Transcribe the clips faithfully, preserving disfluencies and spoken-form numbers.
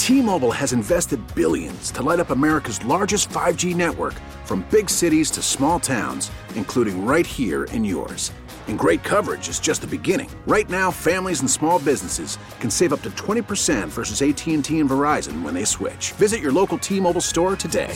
T-Mobile has invested billions to light up America's largest five G network, from big cities to small towns, including right here in yours. And great coverage is just the beginning. Right now, families and small businesses can save up to twenty percent versus A T and T and Verizon when they switch. Visit your local T-Mobile store today.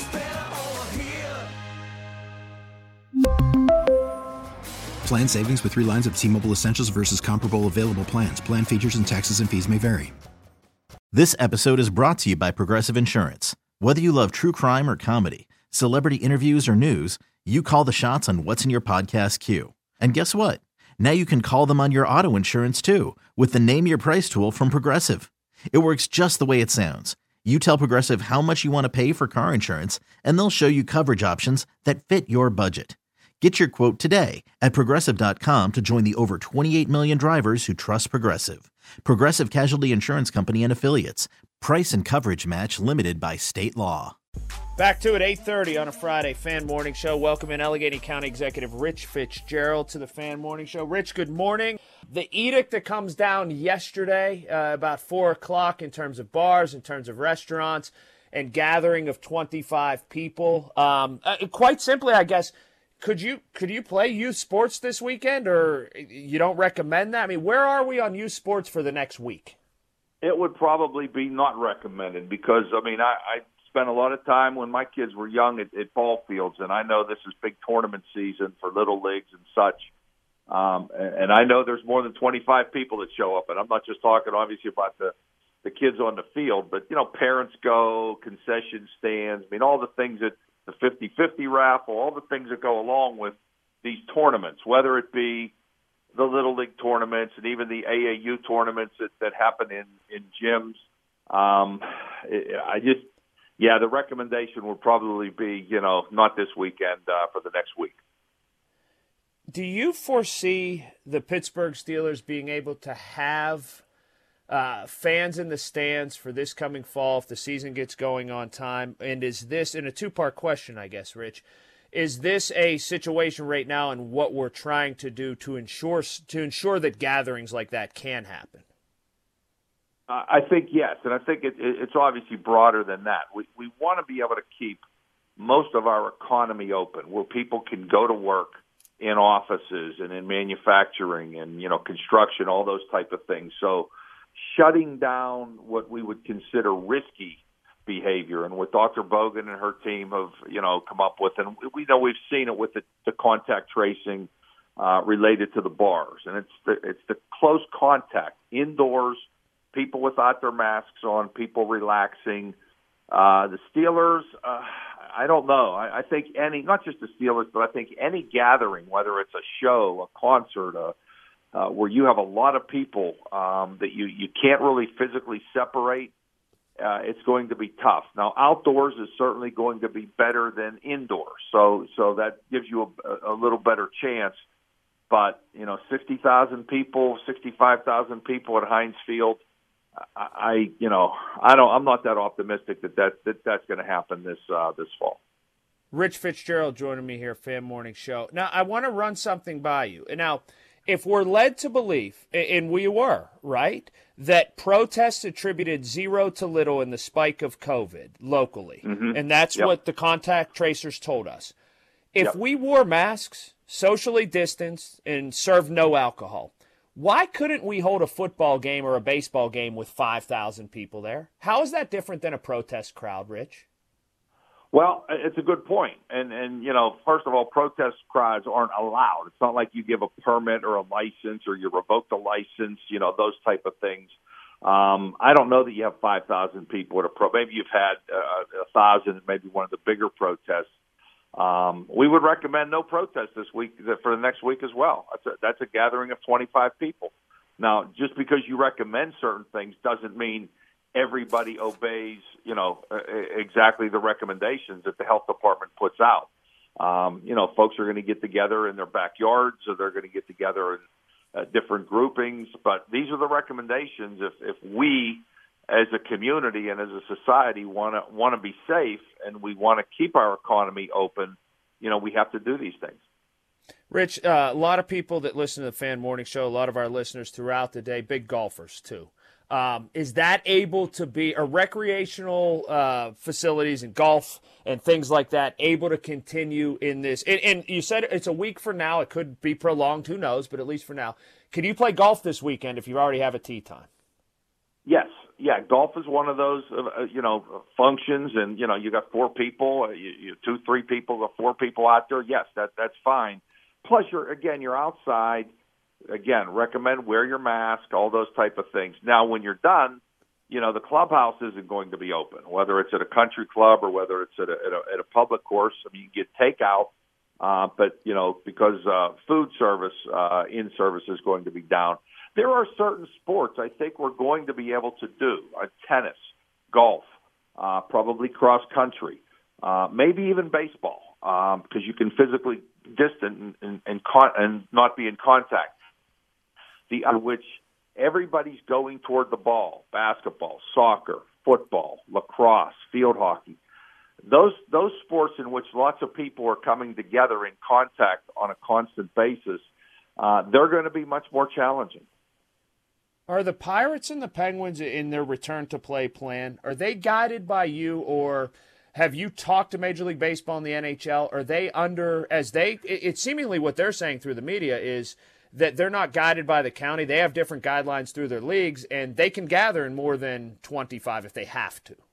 Plan savings with three lines of T-Mobile Essentials versus comparable available plans. Plan features and taxes and fees may vary. This episode is brought to you by Progressive Insurance. Whether you love true crime or comedy, celebrity interviews or news, you call the shots on what's in your podcast queue. And guess what? Now you can call them on your auto insurance too with the Name Your Price tool from Progressive. It works just the way it sounds. You tell Progressive how much you want to pay for car insurance, and they'll show you coverage options that fit your budget. Get your quote today at Progressive dot com to join the over twenty-eight million drivers who trust Progressive. Progressive Casualty Insurance Company and Affiliates. Price and coverage match limited by state law. Back to it, eight thirty on a Friday, Fan Morning Show. Welcome in Allegheny County Executive Rich Fitzgerald to the Fan Morning Show. Rich, good morning. The edict that comes down yesterday, uh, about four o'clock, in terms of bars, in terms of restaurants, and gathering of twenty-five people. Um, uh, quite simply, I guess, Could you could you play youth sports this weekend, or you don't recommend that? I mean, where are we on youth sports for the next week? It would probably be not recommended because, I mean, I, I spent a lot of time when my kids were young at, at ball fields, and I know this is big tournament season for little leagues and such. Um, and, and I know there's more than twenty-five people that show up, and I'm not just talking, obviously, about the, the kids on the field, but, you know, parents go, concession stands, I mean, all the things that the fifty-fifty raffle, all the things that go along with these tournaments, whether it be the Little League tournaments and even the A A U tournaments that, that happen in, in gyms. Um, I just, yeah, the recommendation would probably be, you know, not this weekend, uh, for the next week. Do you foresee the Pittsburgh Steelers being able to have Uh, fans in the stands for this coming fall if the season gets going on time? And is this, in a two-part question, I guess, Rich, is this a situation right now and what we're trying to do to ensure to ensure that gatherings like that can happen? Uh, I think yes, and I think it, it, it's obviously broader than that. We we want to be able to keep most of our economy open, where people can go to work in offices and in manufacturing and, you know, construction, all those type of things. So shutting down what we would consider risky behavior, and what Doctor Bogan and her team have, you know, come up with, and we know we've seen it with the, the contact tracing uh, related to the bars, and it's the, it's the close contact indoors, people without their masks on, people relaxing. Uh, the Steelers, uh, I don't know. I, I think any, not just the Steelers, but I think any gathering, whether it's a show, a concert, a Uh, where you have a lot of people um, that you, you can't really physically separate, uh, it's going to be tough. Now, outdoors is certainly going to be better than indoors, so so that gives you a, a little better chance. But, you know, sixty thousand people, sixty-five thousand people at Heinz Field, I, I you know, I don't, I'm not that optimistic that, that, that that's going to happen this uh, this fall. Rich Fitzgerald joining me here, Fan Morning Show. Now, I want to run something by you. And now, if we're led to believe, and we were, right, that protests attributed zero to little in the spike of COVID locally, mm-hmm. and that's yep. what the contact tracers told us. If yep. we wore masks, socially distanced, and served no alcohol, why couldn't we hold a football game or a baseball game with five thousand people there? How is that different than a protest crowd, Rich? Well, it's a good point. And, and, you know, first of all, protest crowds aren't allowed. It's not like you give a permit or a license or you revoke the license, you know, those type of things. Um, I don't know that you have five thousand people at a pro. Maybe you've had uh, one thousand, maybe one of the bigger protests. Um, we would recommend no protest this week for the next week as well. That's a, that's a gathering of twenty-five people. Now, just because you recommend certain things doesn't mean everybody obeys, you know, exactly the recommendations that the health department puts out. Um, you know, folks are going to get together in their backyards, or they're going to get together in uh, different groupings. But these are the recommendations. If, if we, as a community and as a society, want to want to be safe and we want to keep our economy open, you know, we have to do these things. Rich, uh, a lot of people that listen to the Fan Morning Show, a lot of our listeners throughout the day, big golfers too. Um, is that able to be a recreational uh, facilities and golf and things like that able to continue in this? And, and you said it's a week for now. It could be prolonged. Who knows? But at least for now. Can you play golf this weekend if you already have a tee time? Yes. Yeah, golf is one of those, uh, you know, functions, and, you know, you got four people, uh, you, you two, three people, four people out there. Yes, that that's fine. Plus, you're, again, you're outside. Again, recommend wear your mask, all those type of things. Now, when you're done, you know, the clubhouse isn't going to be open, whether it's at a country club or whether it's at a, at a, at a public course. I mean, you get takeout, uh, but, you know, because uh, food service, uh, in-service is going to be down. There are certain sports I think we're going to be able to do, uh, tennis, golf, uh, probably cross-country, uh, maybe even baseball, because um, you can physically distant and, and, and, con- and not be in contact. The other which everybody's going toward the ball, basketball, soccer, football, lacrosse, field hockey. Those those sports in which lots of people are coming together in contact on a constant basis, uh, they're going to be much more challenging. Are the Pirates and the Penguins in their return to play plan, are they guided by you, or have you talked to Major League Baseball and the N H L? Are they under, as they, it's seemingly what they're saying through the media is that they're not guided by the county. They have different guidelines through their leagues, and they can gather in more than twenty-five if they have to.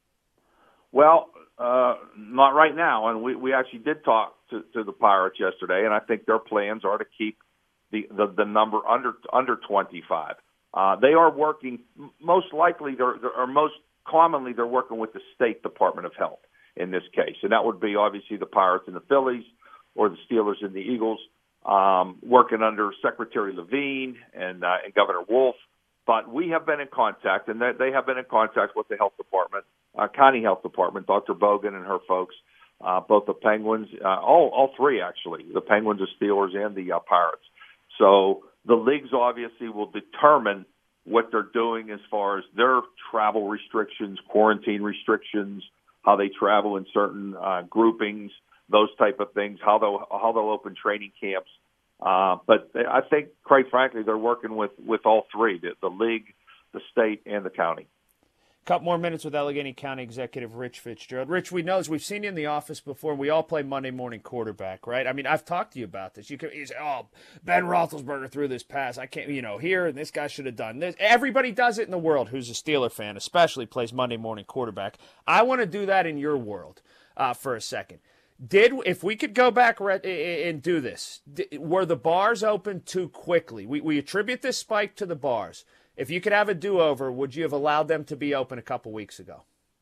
Well, uh, not right now. And we, we actually did talk to, to the Pirates yesterday, and I think their plans are to keep the, the, the number under under twenty-five. Uh, they are working, most likely, they're, they're, or most commonly, they're working with the State Department of Health in this case. And that would be obviously the Pirates and the Phillies or the Steelers and the Eagles. Um, working under Secretary Levine and, uh, and Governor Wolf. But we have been in contact, and they, they have been in contact with the health department, uh, county health department, Doctor Bogan and her folks, uh, both the Penguins, uh, all, all three actually, the Penguins, the Steelers, and the uh, Pirates. So the leagues obviously will determine what they're doing as far as their travel restrictions, quarantine restrictions, how they travel in certain uh, groupings, those type of things, how they'll, how they'll open training camps. Uh, but they, I think, quite frankly, they're working with, with all three, the, the league, the state, and the county. Couple more minutes with Allegheny County Executive Rich Fitzgerald. Rich, we know, as we've seen you in the office before, we all play Monday morning quarterback, right? I mean, I've talked to you about this. You can you say, oh, Ben Roethlisberger threw this pass. I can't, you know, here, and this guy should have done this. Everybody does it in the world who's a Steeler fan, especially plays Monday morning quarterback. I want to do that in your world uh, for a second. Did if we could go back and do this, were the bars open too quickly? We we attribute this spike to the bars. If you could have a do-over, would you have allowed them to be open a couple weeks ago?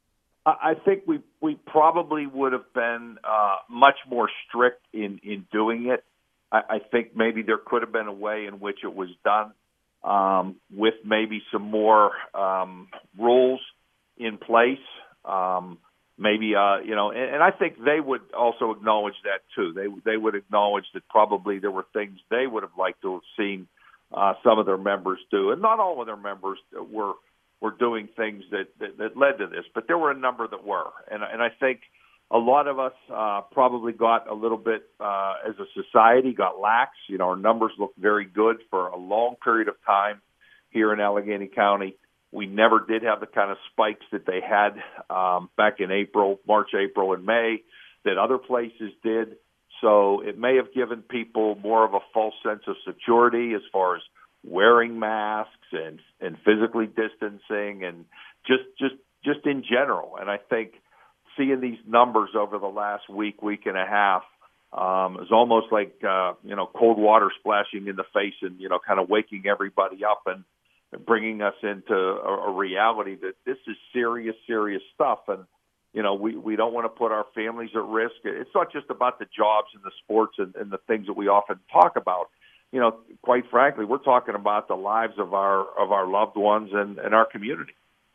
I think we we probably would have been uh, much more strict in, in doing it. I, I think maybe there could have been a way in which it was done um, with maybe some more um, rules in place. Um, maybe, uh, you know, and, and I think they would also acknowledge that too. They they would acknowledge that probably there were things they would have liked to have seen uh, some of their members do, and not all of their members were were doing things that, that, that led to this, but there were a number that were, and and I think a lot of us uh, probably got a little bit uh, as a society got lax. You know, our numbers looked very good for a long period of time here in Allegheny County. We never did have the kind of spikes that they had um, back in April, March, April, and May that other places did. So it may have given people more of a false sense of security as far as wearing masks and and physically distancing and just just just in general. And I think seeing these numbers over the last week, week and a half um, is almost like uh, you know cold water splashing in the face and you know kind of waking everybody up and bringing us into a, a reality that this is serious, serious stuff. And, you know, we, we don't want to put our families at risk. It's not just about the jobs and the sports and, and the things that we often talk about. You know, quite frankly, we're talking about the lives of our of our loved ones and, and our community.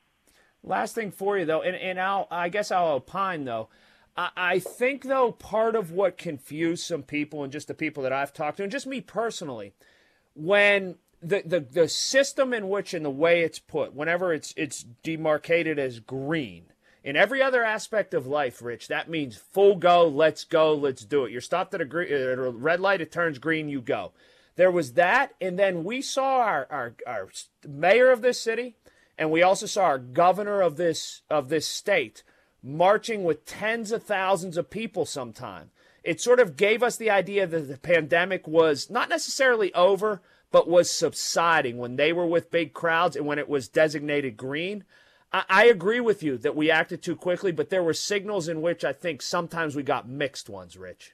Last thing for you, though, and, and I'll, I guess I'll opine, though. I, I think, though, part of what confused some people and just the people that I've talked to, and just me personally, when – The, the the system in which and the way it's put, whenever it's it's demarcated as green, in every other aspect of life, Rich, that means full go, let's go, let's do it. You're stopped at a, green, at a red light, it turns green, you go. There was that, and then we saw our, our, our mayor of this city And we also saw our governor of this of this state marching with tens of thousands of people sometime. It sort of gave us the idea that the pandemic was not necessarily over, but was subsiding when they were with big crowds and when it was designated green. I, I agree with you that we acted too quickly, but there were signals in which I think sometimes we got mixed ones, Rich.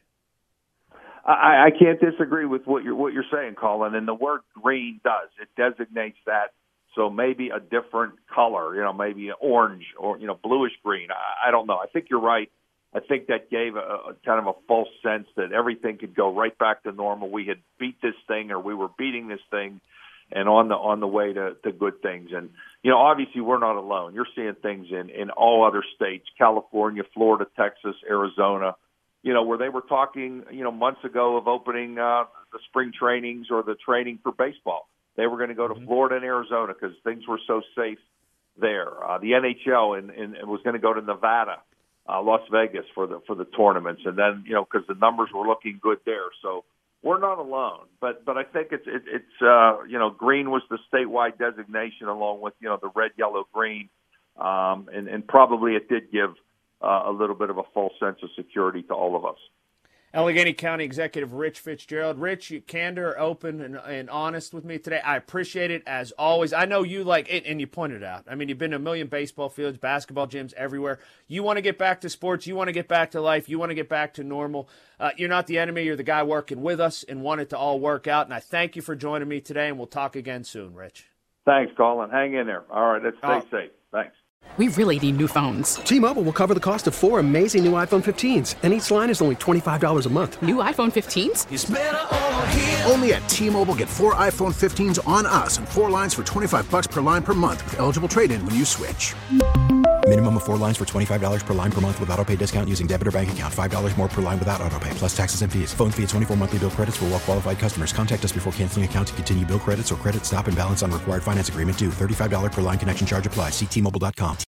I, I can't disagree with what you're what you're saying, Colin. And the word green does it designates that. So maybe a different color, you know, maybe orange or, you know, bluish green. I, I don't know. I think you're right. I think that gave a, a kind of a false sense that everything could go right back to normal. We had beat this thing, or we were beating this thing, and on the on the way to, to good things. And you know, obviously, we're not alone. You're seeing things in in all other states: California, Florida, Texas, Arizona. You know, where they were talking, you know, months ago of opening uh, the spring trainings or the training for baseball. They were going to go to Florida and Arizona because things were so safe there. Uh, the N H L and, and, and was going to go to Nevada, uh, Las Vegas for the for the tournaments, and then you know because the numbers were looking good there. So we're not alone, but but I think it's it, it's uh, you know green was the statewide designation along with you know the red, yellow, green, um, and and probably it did give uh, a little bit of a false sense of security to all of us. Allegheny County Executive Rich Fitzgerald. Rich, you candor, open, and, and honest with me today. I appreciate it as always. I know you like it, and you pointed out. I mean, you've been to a million baseball fields, basketball gyms, everywhere. You want to get back to sports. You want to get back to life. You want to get back to normal. Uh, you're not the enemy. You're the guy working with us and want it to all work out. And I thank you for joining me today, and we'll talk again soon, Rich. Thanks, Colin. Hang in there. All right, let's stay oh. safe. Thanks. We really need new phones. T-Mobile will cover the cost of four amazing new iPhone fifteens, and each line is only twenty-five dollars a month. New iPhone fifteens? It's better over here. Only at T-Mobile, get four iPhone fifteens on us and four lines for twenty-five dollars per line per month with eligible trade-in when you switch. Minimum of four lines for twenty-five dollars per line per month with autopay discount using debit or bank account. five dollars more per line without autopay, plus taxes and fees. Phone fee at twenty-four monthly bill credits for well-qualified customers. Contact us before canceling account to continue bill credits or credit stop and balance on required finance agreement due. thirty-five dollars per line connection charge applies. See T Mobile dot com.